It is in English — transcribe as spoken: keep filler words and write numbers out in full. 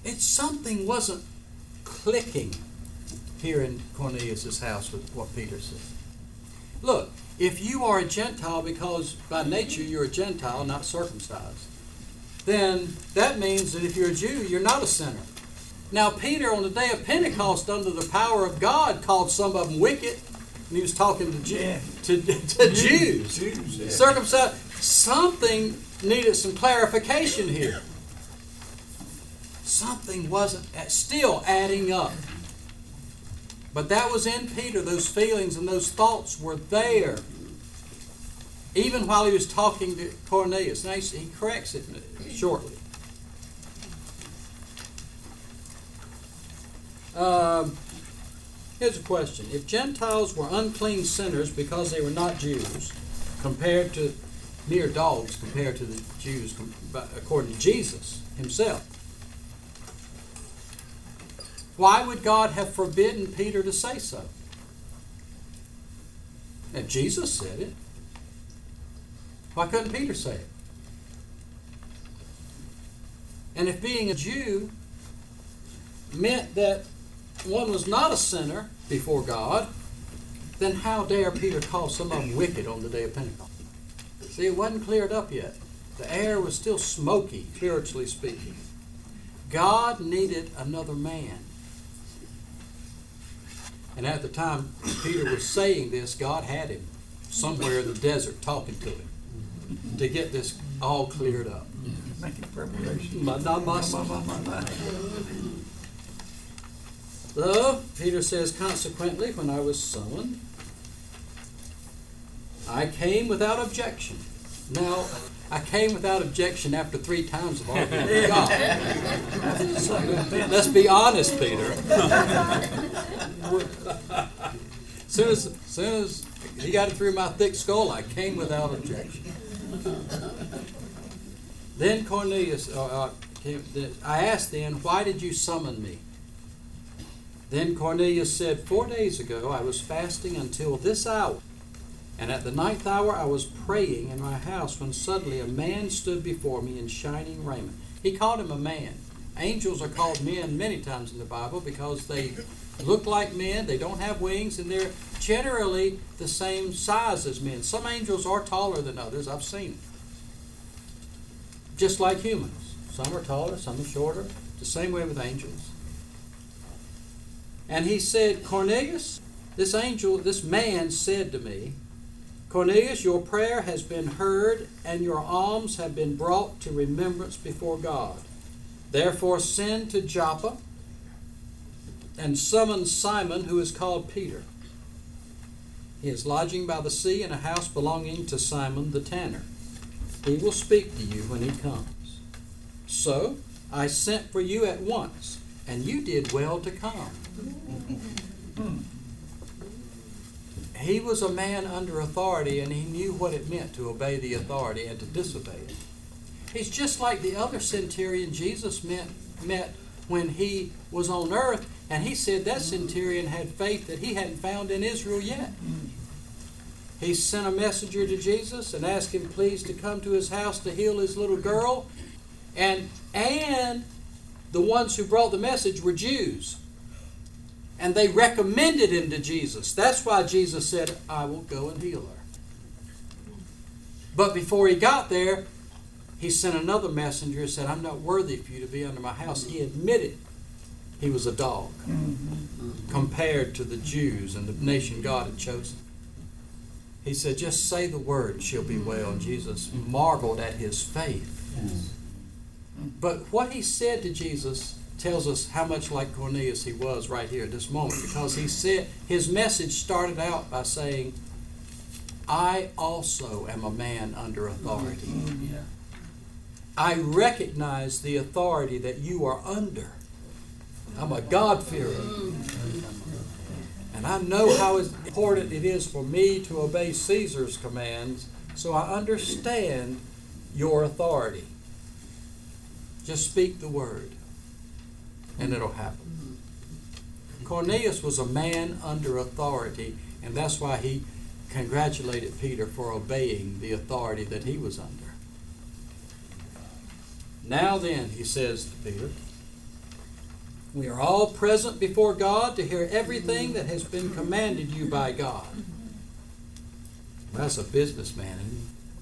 It's something wasn't clicking here in Cornelius' house with what Peter said. Look, if you are a Gentile because by nature you're a Gentile, not circumcised, then that means that if you're a Jew, you're not a sinner. Now, Peter, on the day of Pentecost, under the power of God, called some of them wicked, and he was talking to, Jew, to, to Jews. Jews yeah. Circumcised. Something needed some clarification here. Something wasn't still adding up. But that was in Peter. Those feelings and those thoughts were there. Even while he was talking to Cornelius. Now he corrects it shortly. Um, here's a question. If Gentiles were unclean sinners because they were not Jews, compared to mere dogs compared to the Jews, according to Jesus himself, why would God have forbidden Peter to say so? If Jesus said it, why couldn't Peter say it? And if being a Jew meant that one was not a sinner before God, then how dare Peter call some of them wicked on the day of Pentecost? See, it wasn't cleared up yet. The air was still smoky, spiritually speaking. God needed another man. And at the time Peter was saying this, God had him somewhere in the desert talking to him to get this all cleared up. Making preparation. So, Peter says, consequently, when I was summoned, I came without objection. Now, I came without objection after three times of arguing with God. Let's be honest, Peter. As soon as, soon as he got it through my thick skull, I came without objection. Then Cornelius, uh, uh, came, I asked then, why did you summon me? Then Cornelius said, four days ago I was fasting until this hour. And at the ninth hour I was praying in my house when suddenly a man stood before me in shining raiment. He called him a man. Angels are called men many times in the Bible because they look like men, they don't have wings, and they're generally the same size as men. Some angels are taller than others, I've seen it. Just like humans. Some are taller, some are shorter. The same way with angels. And he said, Cornelius, this angel, this man said to me, Cornelius, your prayer has been heard, and your alms have been brought to remembrance before God. Therefore send to Joppa and summon Simon, who is called Peter. He is lodging by the sea in a house belonging to Simon the tanner. He will speak to you when he comes. So I sent for you at once, and you did well to come. He was a man under authority, and he knew what it meant to obey the authority and to disobey it. He's just like the other centurion Jesus met, met when he was on earth, and he said that centurion had faith that he hadn't found in Israel yet. He sent a messenger to Jesus and asked him please to come to his house to heal his little girl. And, and the ones who brought the message were Jews. And they recommended him to Jesus. That's why Jesus said, I will go and heal her. But before he got there, he sent another messenger and said, I'm not worthy for you to be under my house. He admitted he was a dog mm-hmm. compared to the Jews and the nation God had chosen. He said, just say the word and she'll be well. And Jesus marveled at his faith. Mm-hmm. But what he said to Jesus tells us how much like Cornelius he was right here at this moment, because he said his message started out by saying, I also am a man under authority. Mm-hmm. Yeah. I recognize the authority that you are under. I'm a God-fearer. And I know how important it is for me to obey Caesar's commands, so I understand your authority. Just speak the word, and it'll happen. Cornelius was a man under authority, and that's why he congratulated Peter for obeying the authority that he was under. Now then, he says to Peter, We are all present before God to hear everything that has been commanded you by God. Well, that's a businessman, isn't he?